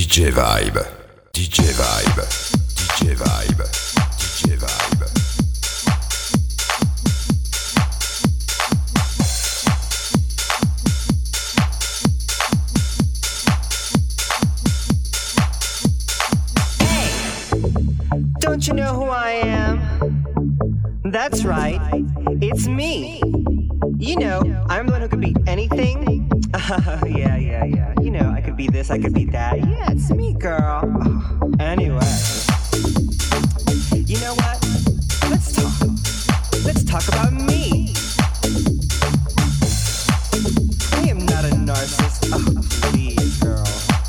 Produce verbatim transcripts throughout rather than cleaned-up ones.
D J Vibe, D J Vibe, D J Vibe, D J Vibe. Don't you know who I am? That's right, it's me. You know, I'm the one who could be anything. Uh, yeah, yeah, yeah. You know, I could be this, I could be that. Yeah, it's me, girl. Oh, anyway. You know what? Let's talk. Let's talk about me. I am not a narcissist. Oh, please, girl.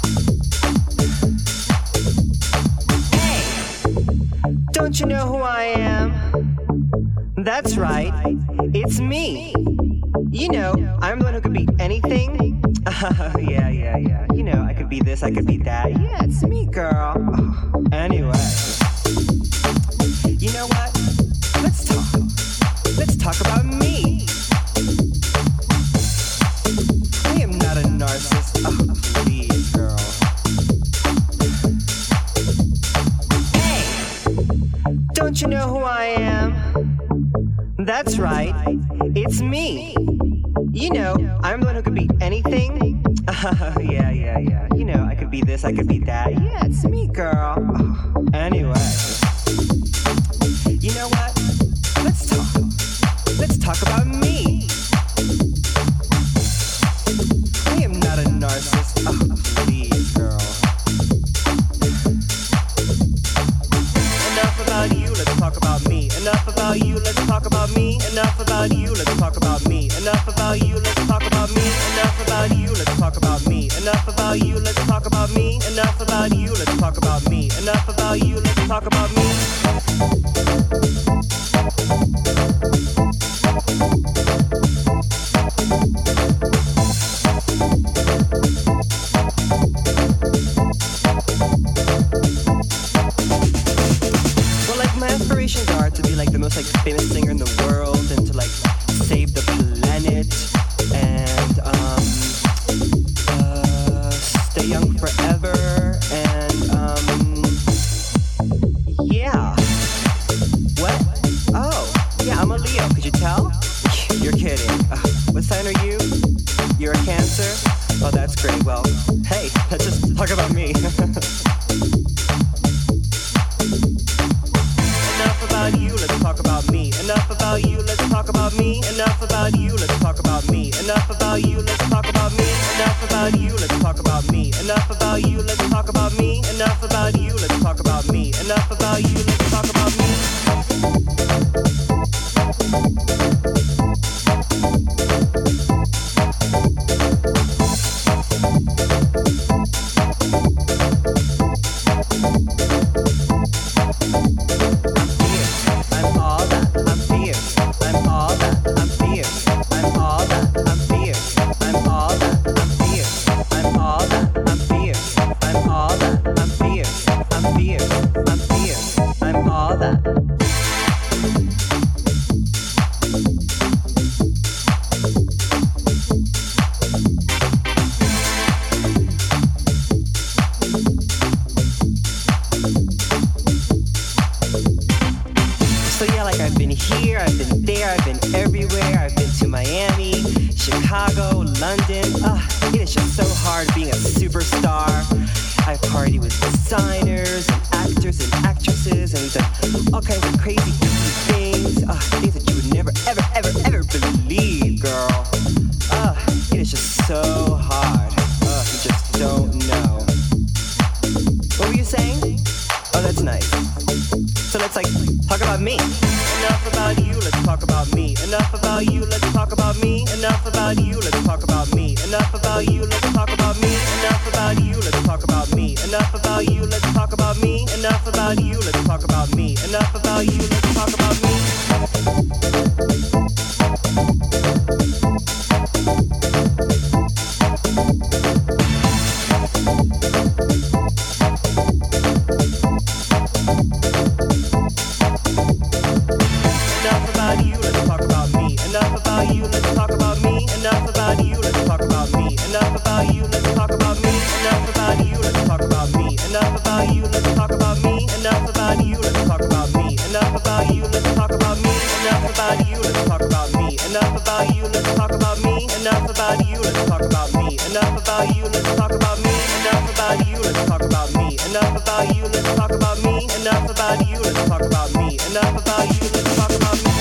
Don't you know who I am? That's right, it's me. You know, I'm the one who could be anything. Uh, yeah, yeah, yeah. You know, I could be this, I could be that. Yeah, it's me, girl. Oh, anyway. You know what? Let's talk. Let's talk about me. I am not a narcissist. Oh, please, girl. Don't you know who I am? That's right, it's me. You know, I'm the one who could be anything. Uh, yeah, yeah, yeah. You know, I could be this, I could be that. Yeah, it's me, girl. Oh, anyway. You know what? Let's talk. Let's talk about me. I am not a narcissist. Oh, please, girl. Enough about you, let's talk about me. Enough about you, let's talk about me. Enough about you, let's talk about me. Enough about you, let's talk about me. Enough about you, let's talk about me. Enough about you, let's talk about me. Enough about you, let's talk about me. Enough about you, let's talk about me. Are to be like the most like famous singer in the world and to like save the planet and um uh stay young forever and um yeah. What? Oh, yeah, I'm a Leo, could you tell? You're kidding. Uh, what sign are you? You're a Cancer? Oh, that's great. Well, hey, let's just talk about me. Enough about you, let's talk about me. Enough about you, let's talk about me. Enough about you, let's talk about me. Enough about you, let's talk about me. Enough about you, let's talk about me. Enough about you, let's talk about me. Enough about you, let's talk about me. Enough about you, let's talk about me. Enough about you, let's talk about me. Enough about you, let's talk about me. Enough about you, let's talk about me. Enough about you, let's talk about me. Enough about you, let's talk about me. Enough about you, let's talk about me. Enough about you, let's talk about me. Enough about you, let's talk about me. Enough about you, let's talk about me. Enough about you, let's talk about me. Enough about you, let's talk about me. Enough about you, let's talk about me. Enough about you, let's talk about me. Enough about you, let's talk about me.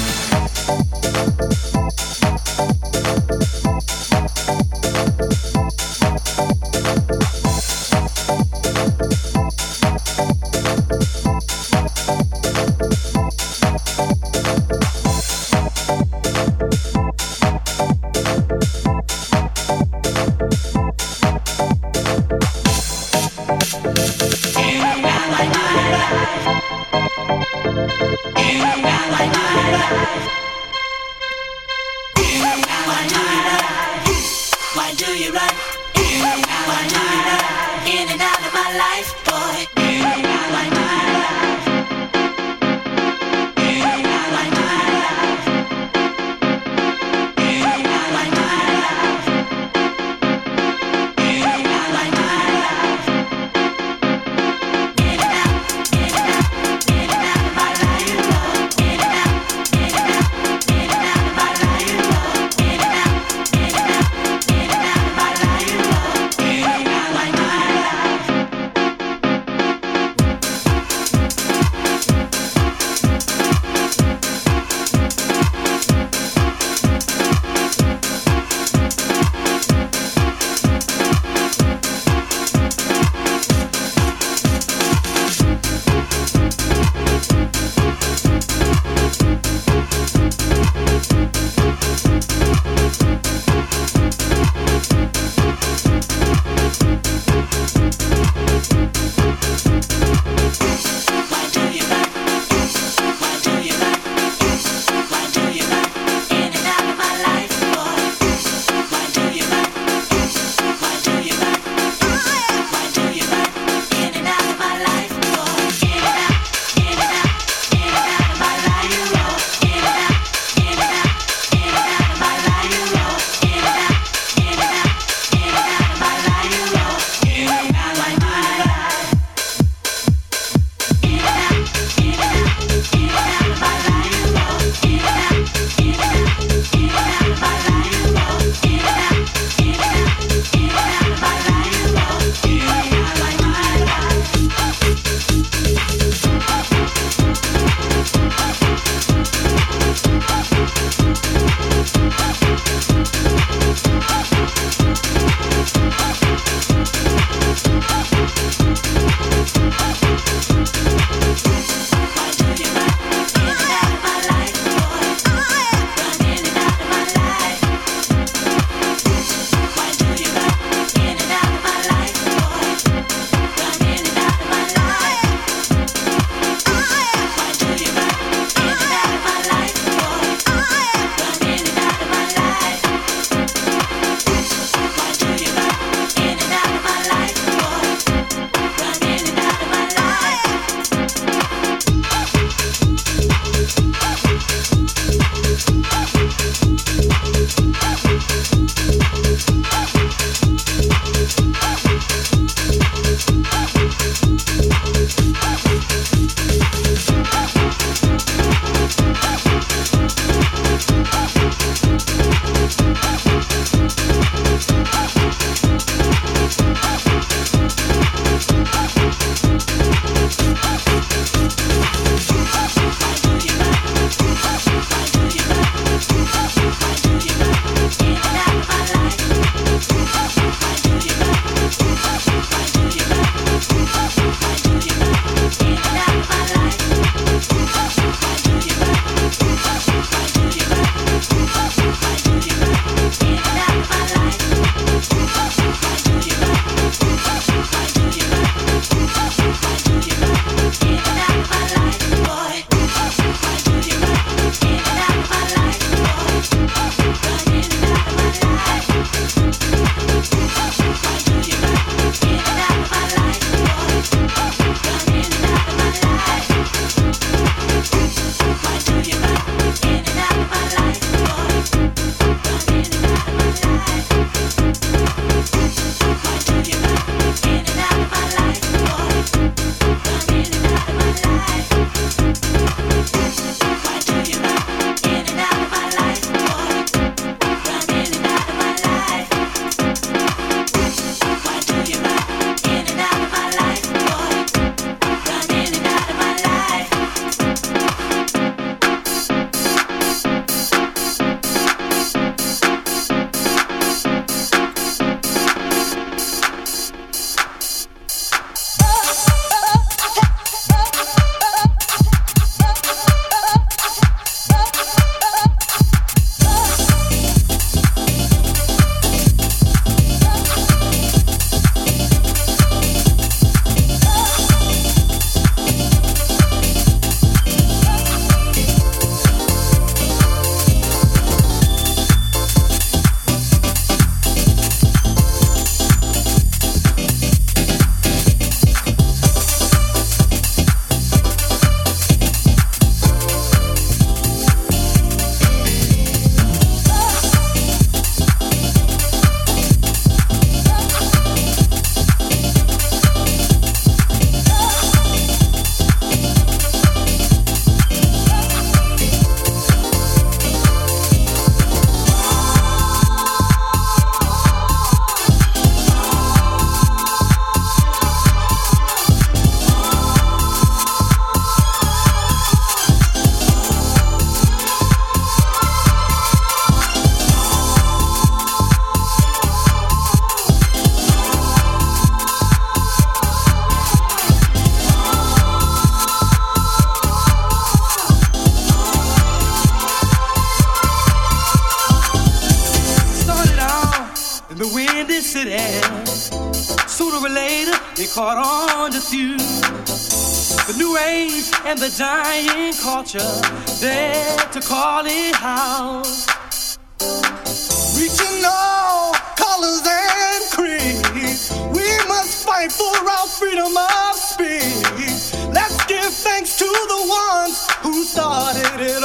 wonders you. The new age and the dying culture, dare to call it house. Reaching all colors and creeds, we must fight for our freedom of speech. Let's give thanks to the ones who started it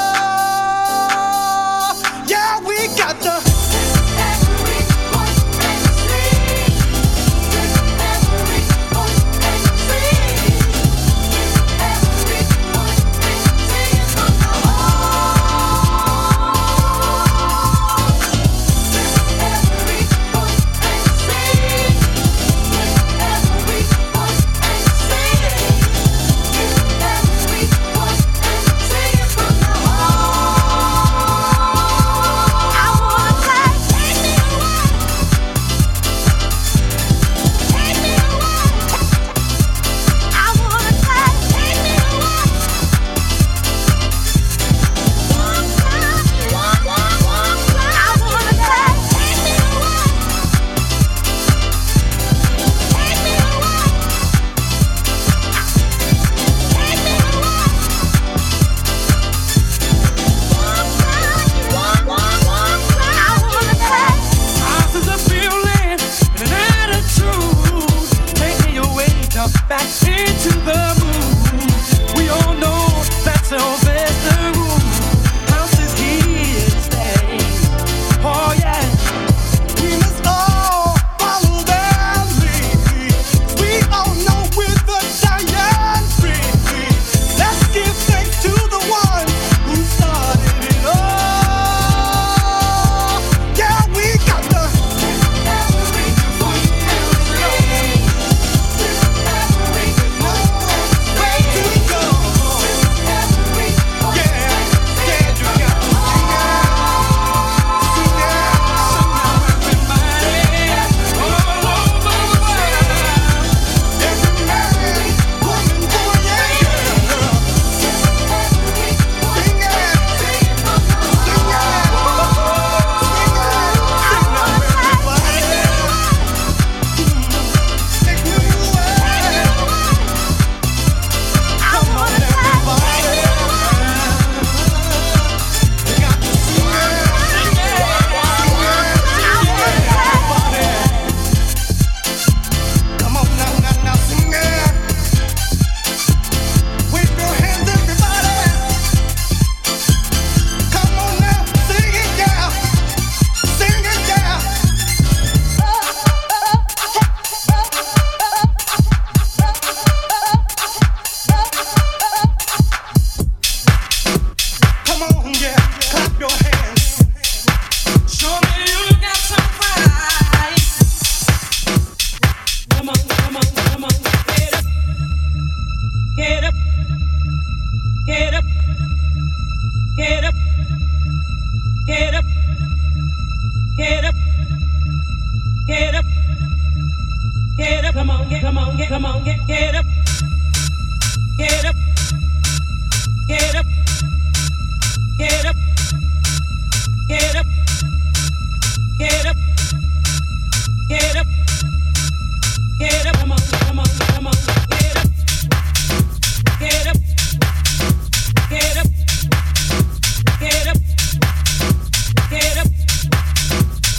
all. Yeah, we got the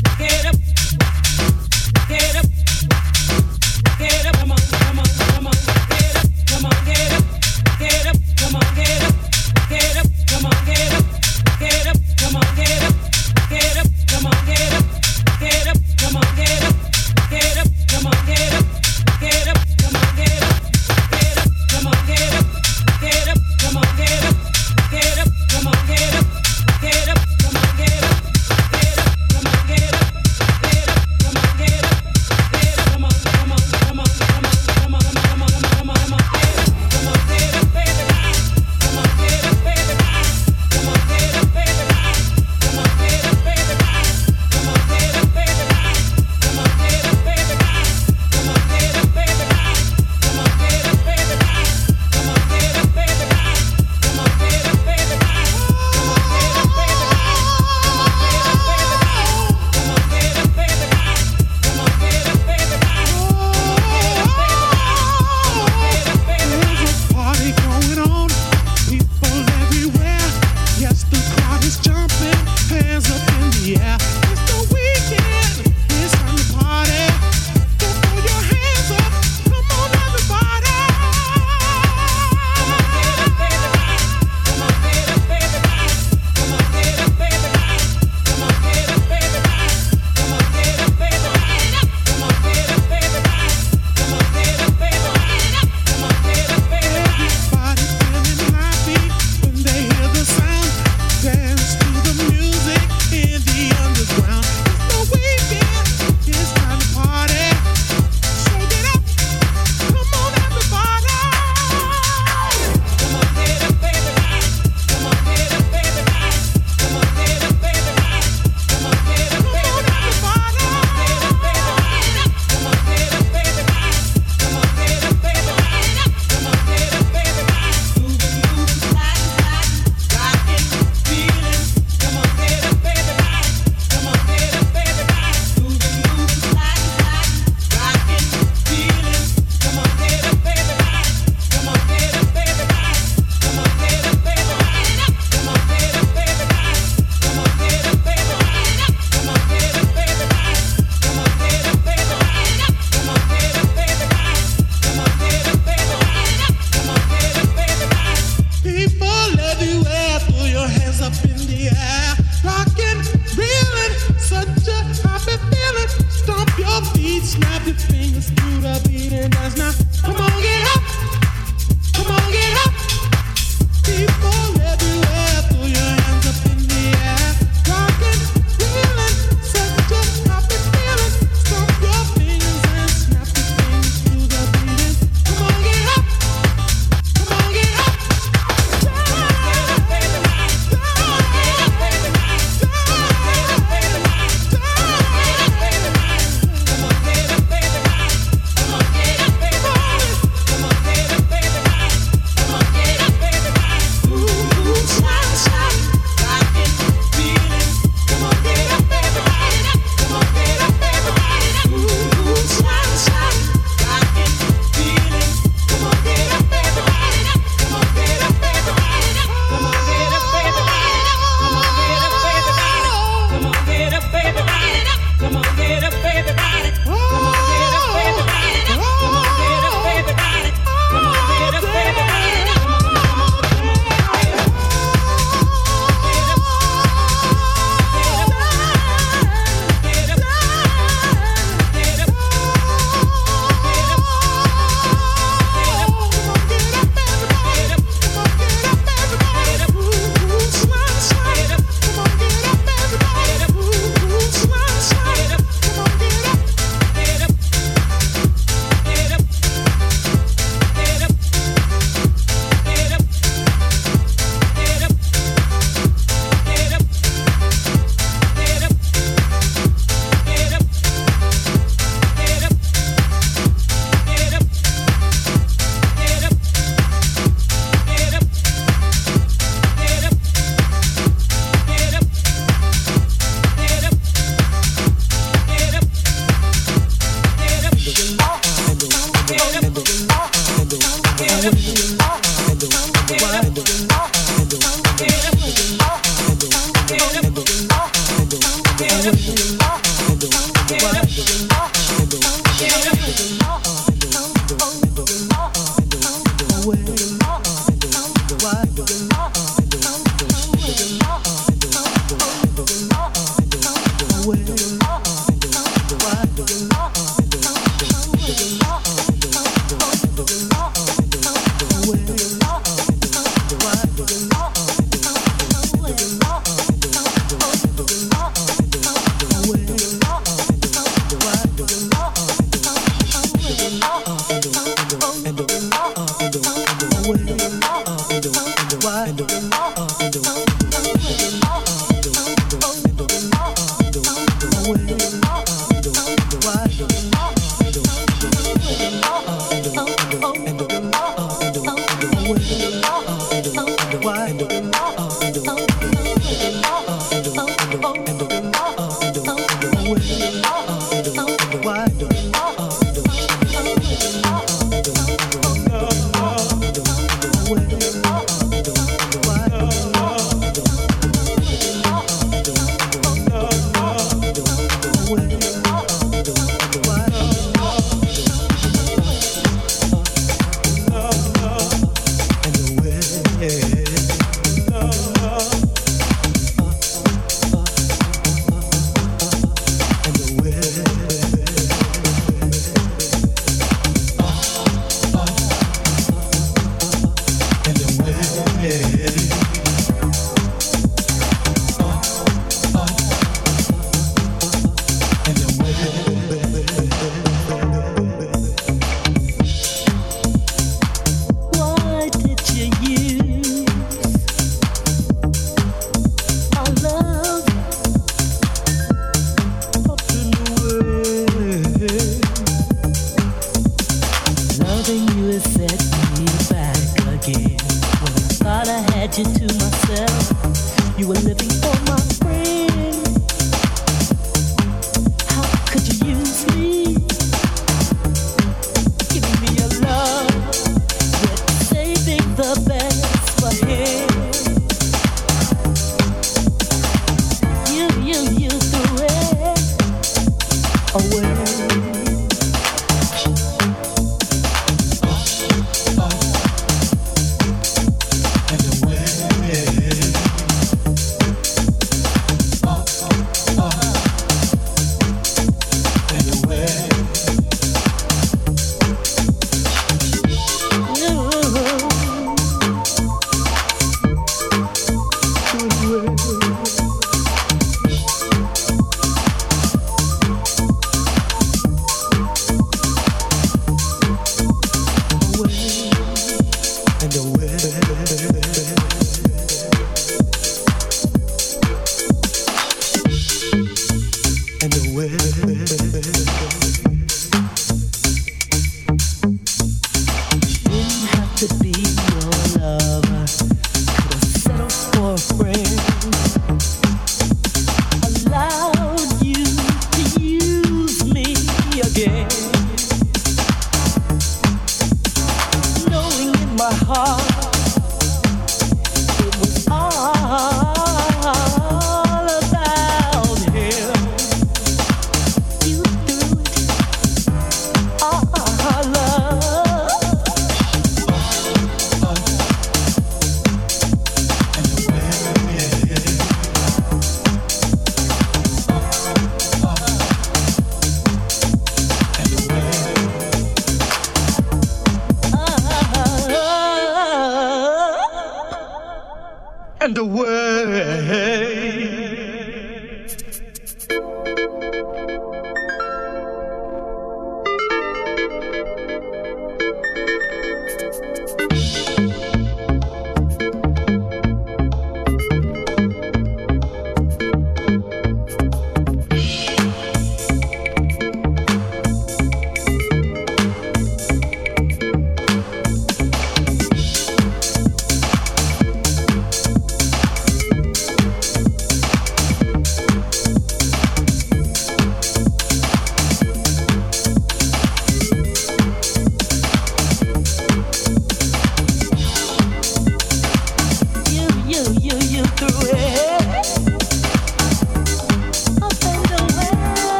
Get up, come on, come on, come on.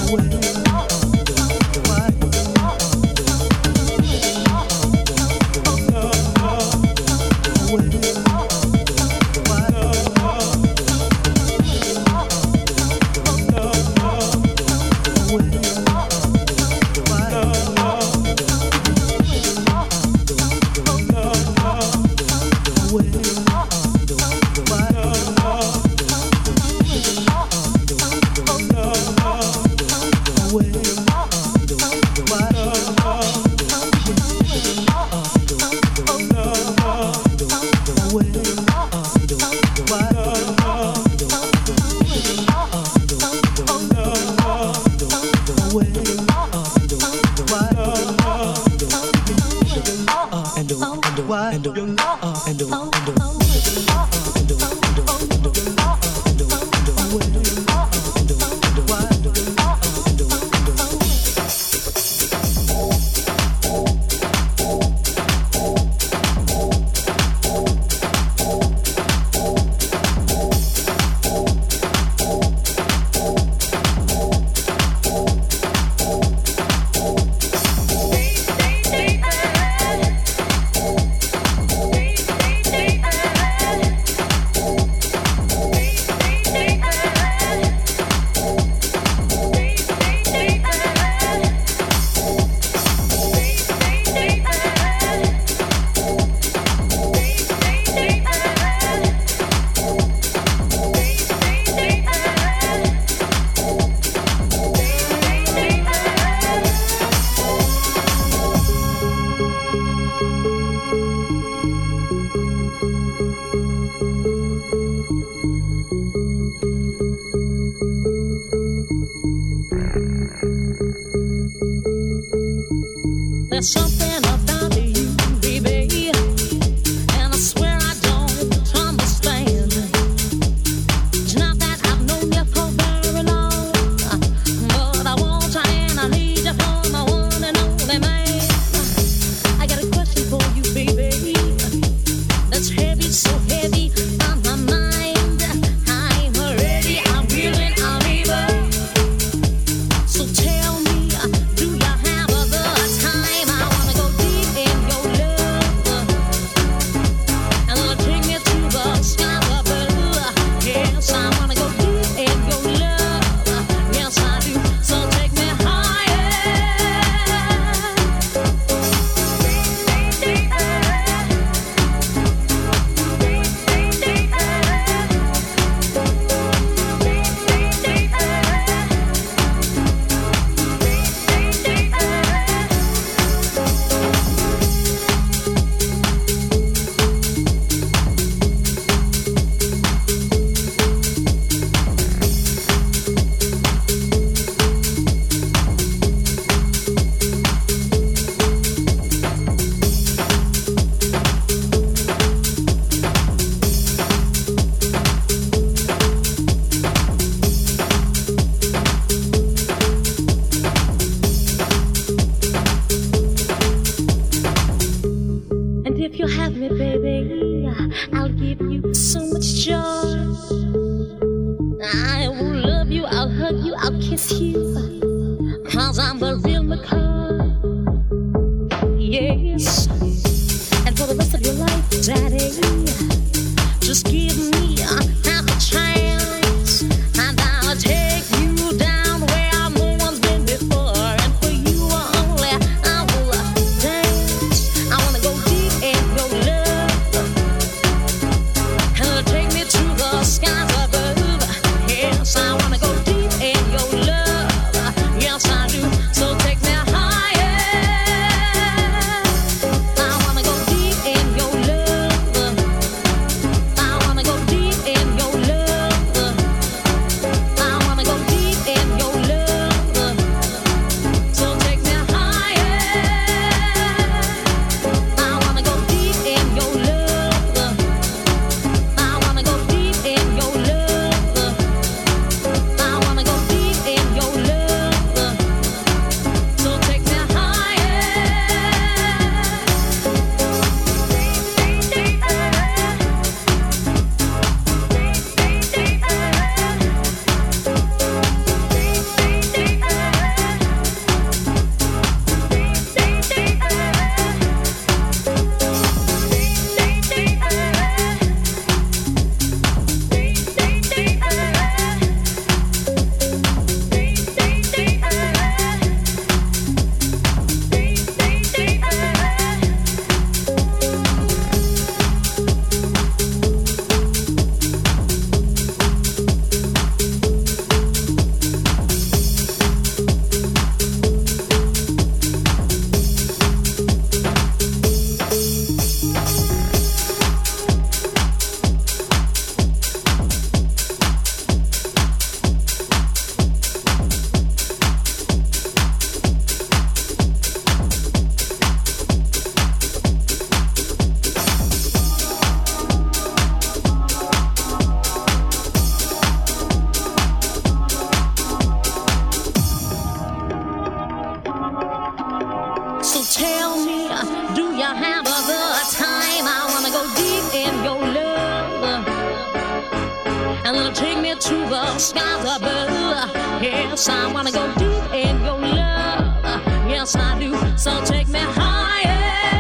So to the skies above. Yes, I wanna go deep in your love. Yes, I do. So take me higher.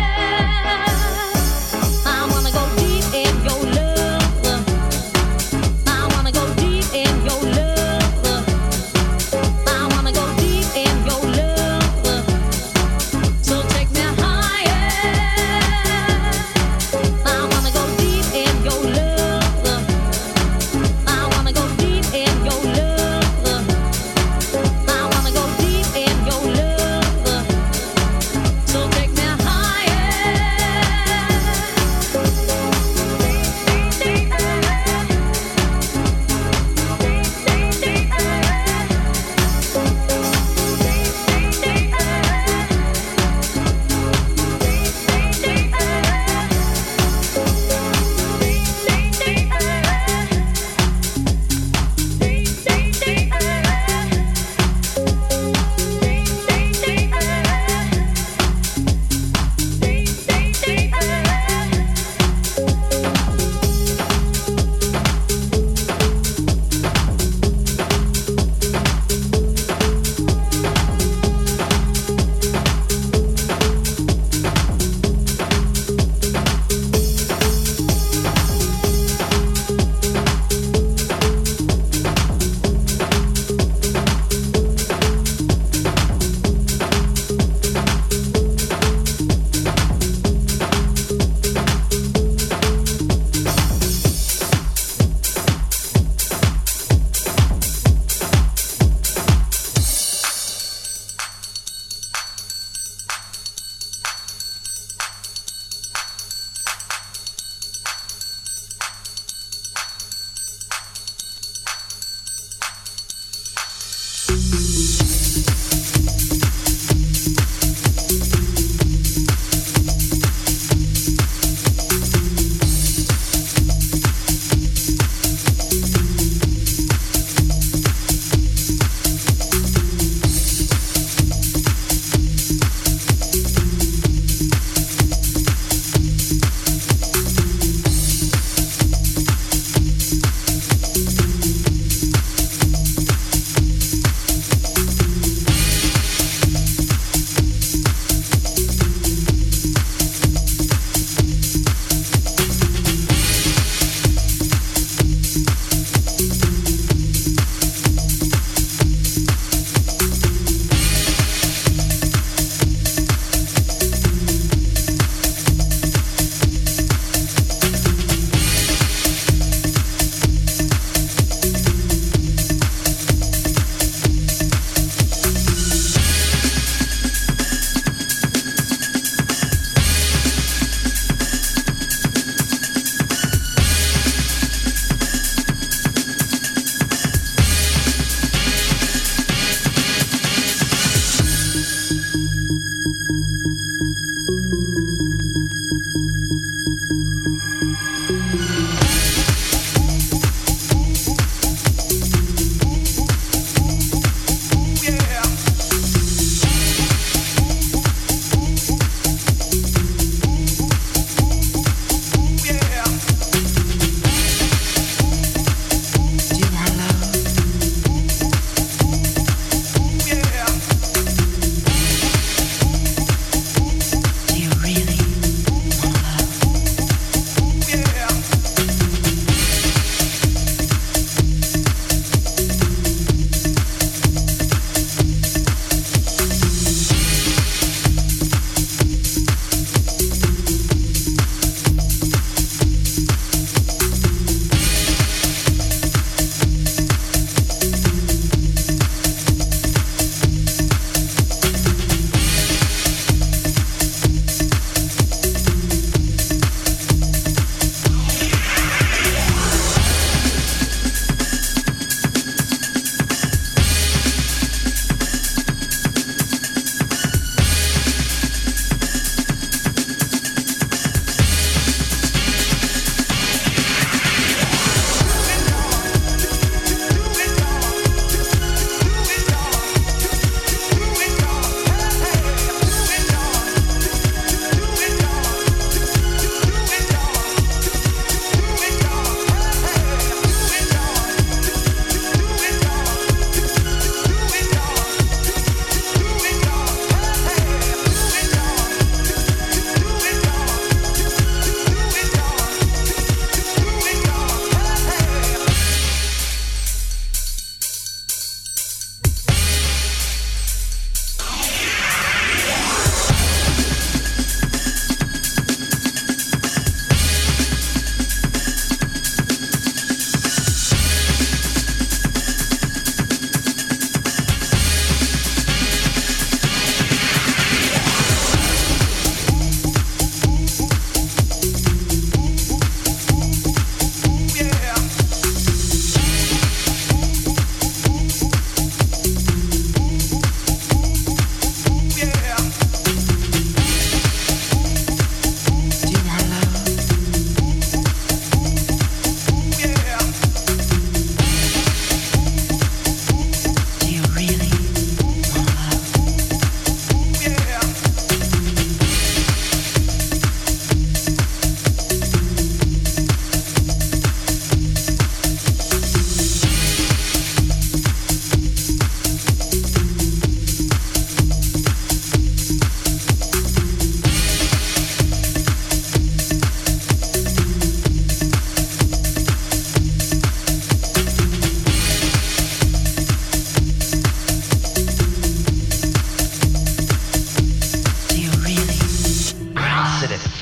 I wanna go deep in your love. I wanna go deep in your love. I wanna go deep in your love. So take me higher. I wanna go deep in your love. I wanna go deep in your love. I wanna go deep in your love. So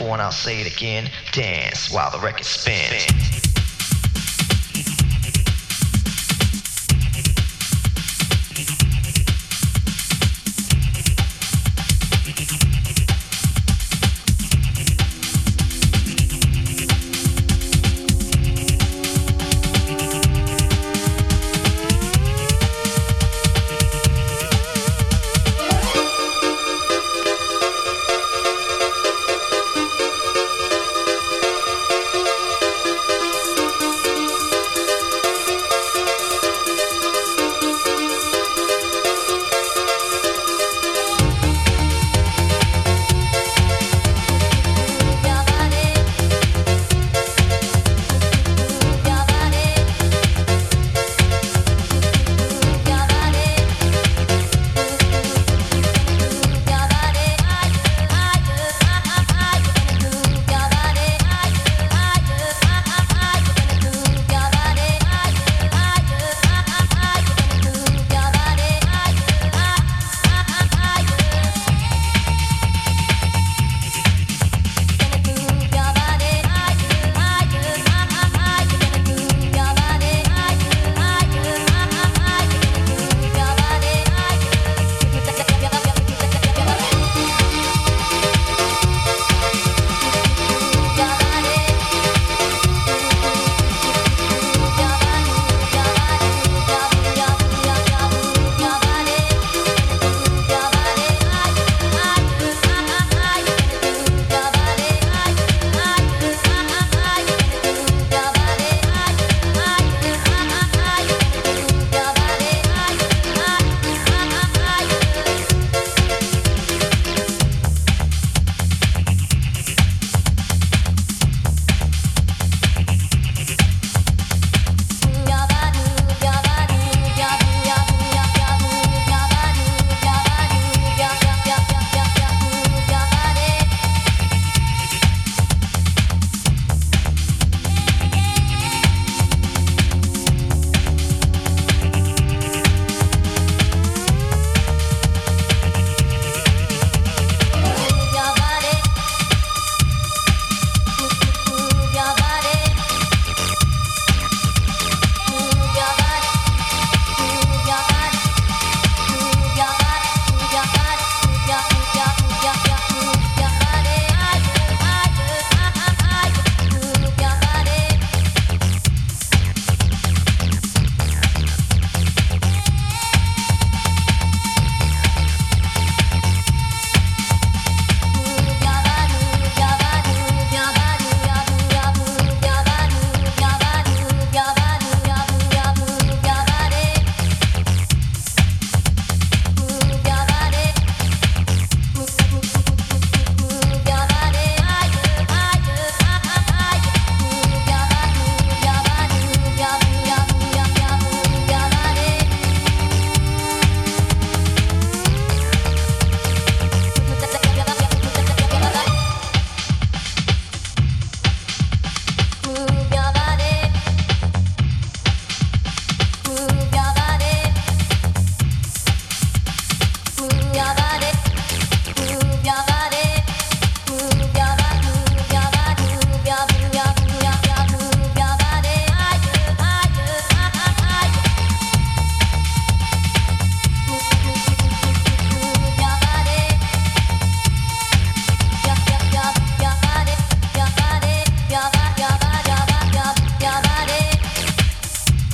before and I'll say it again. Dance while the record spins.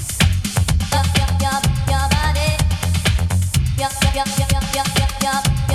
Yup, yup, yup, yup, yup, yup.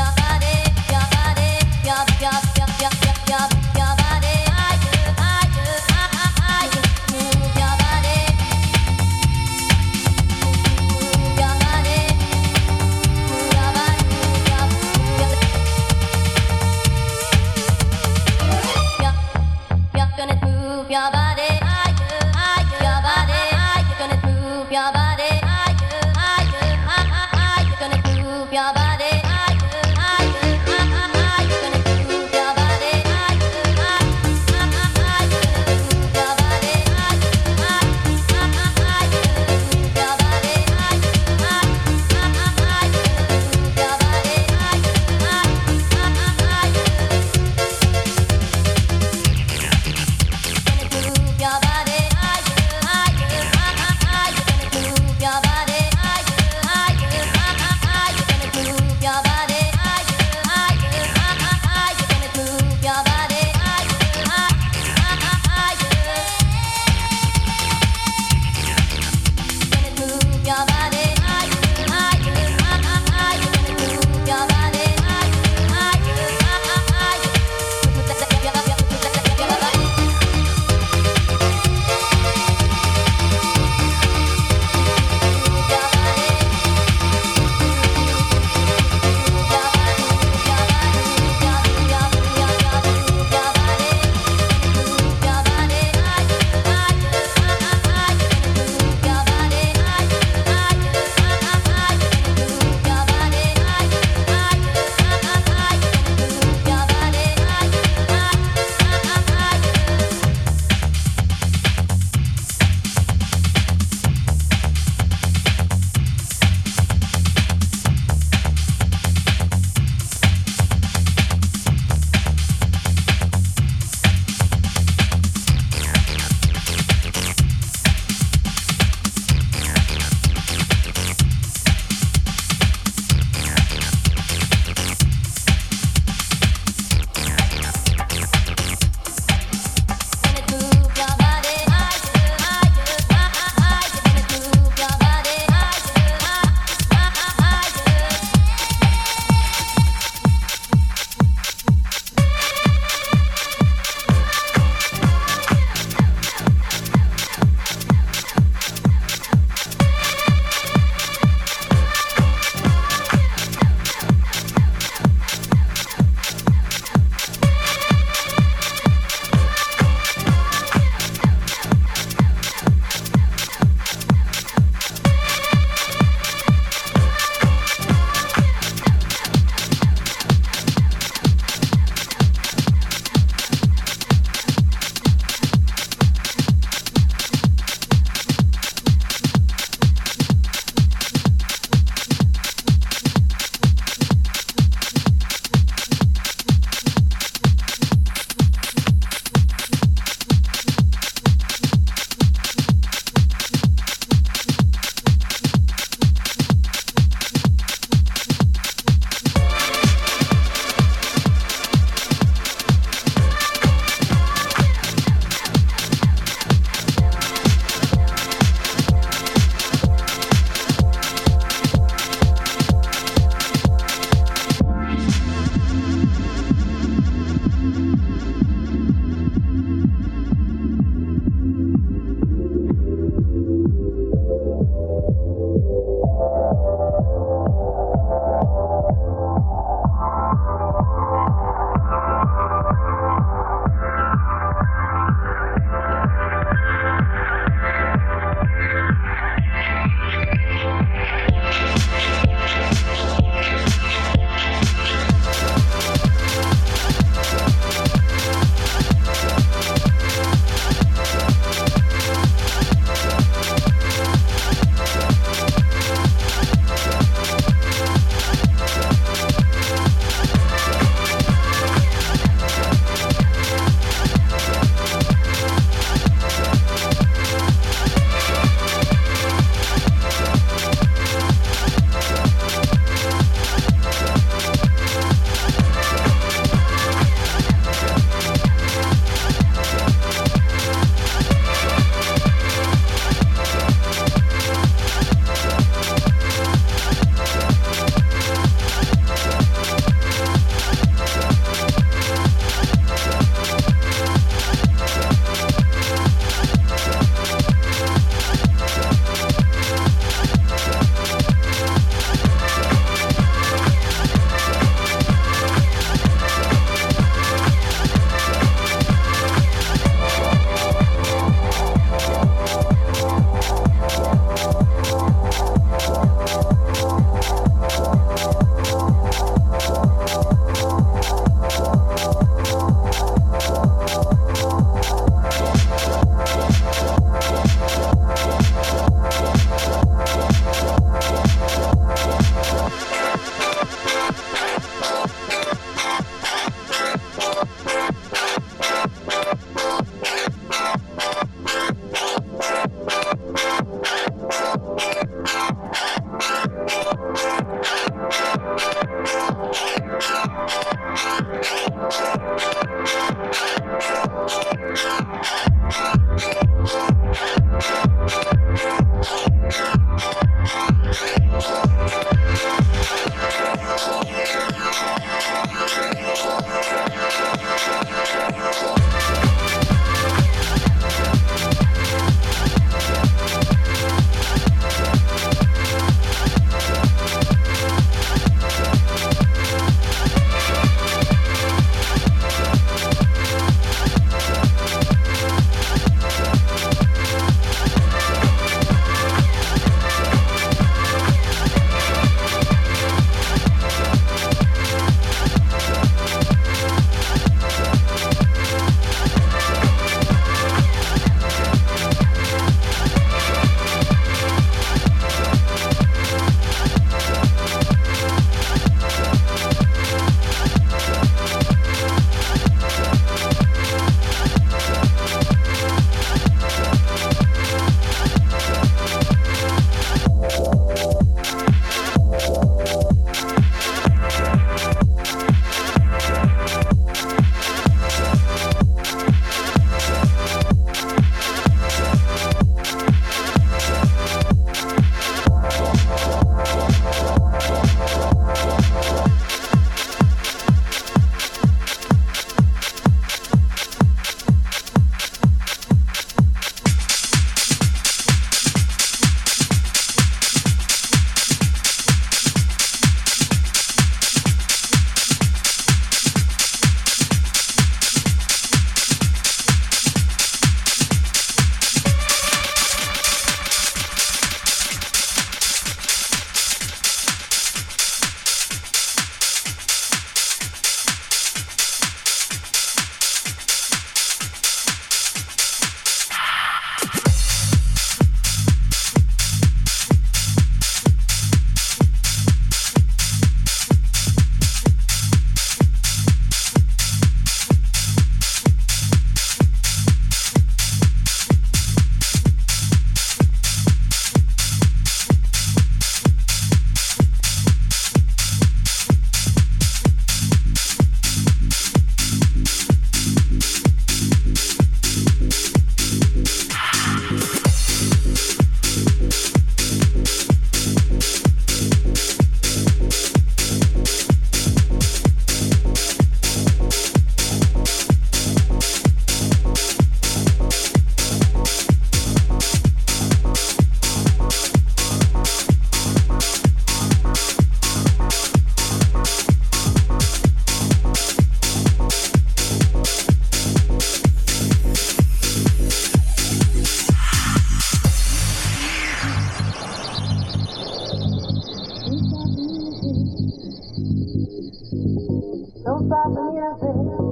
stop the music.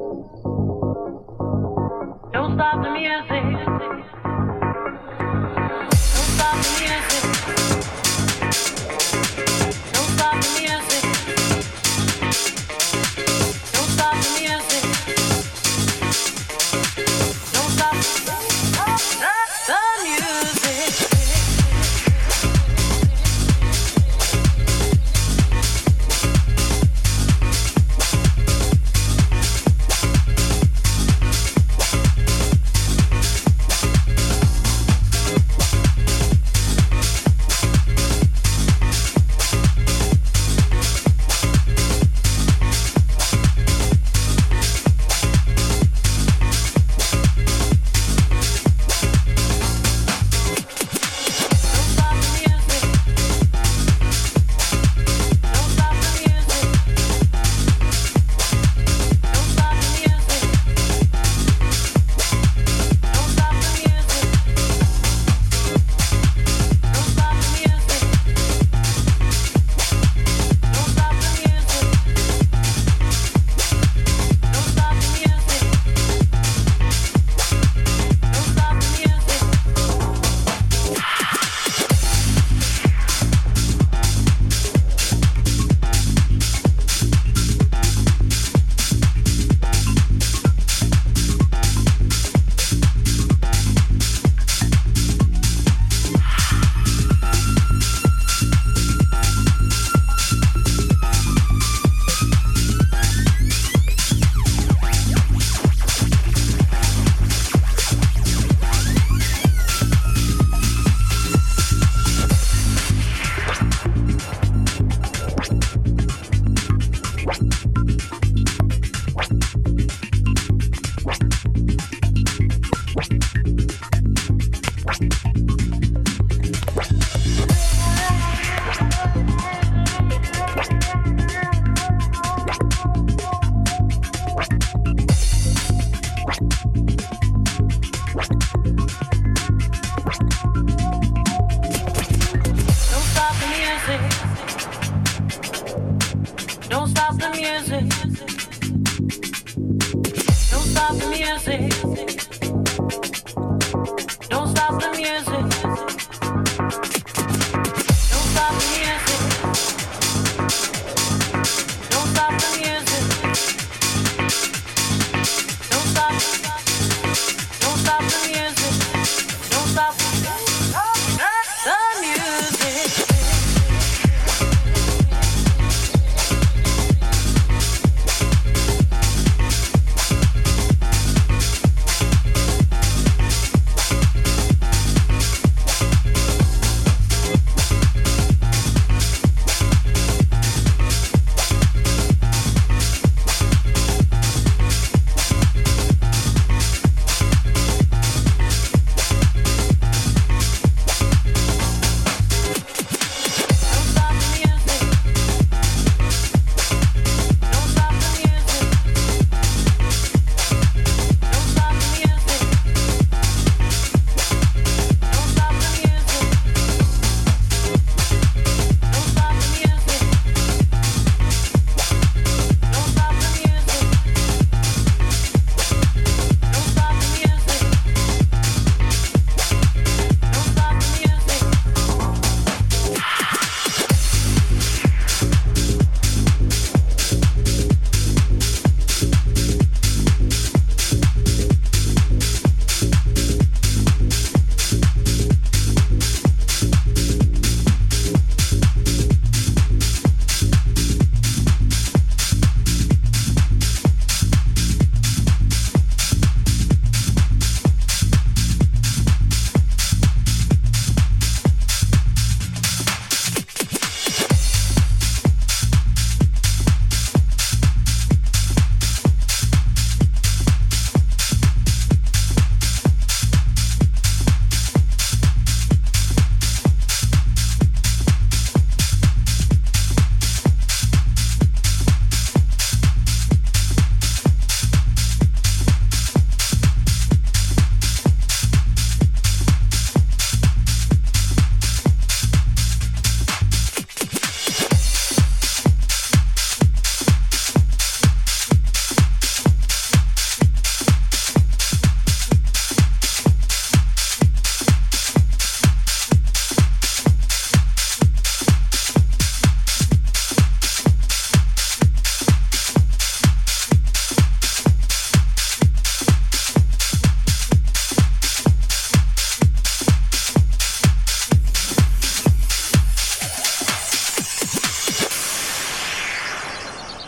Don't stop the music. Don't stop the music. Don't stop the music. Don't stop the music. Don't stop the music.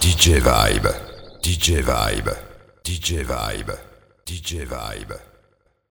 D J Vibe, D J Vibe, D J Vibe, D J Vibe.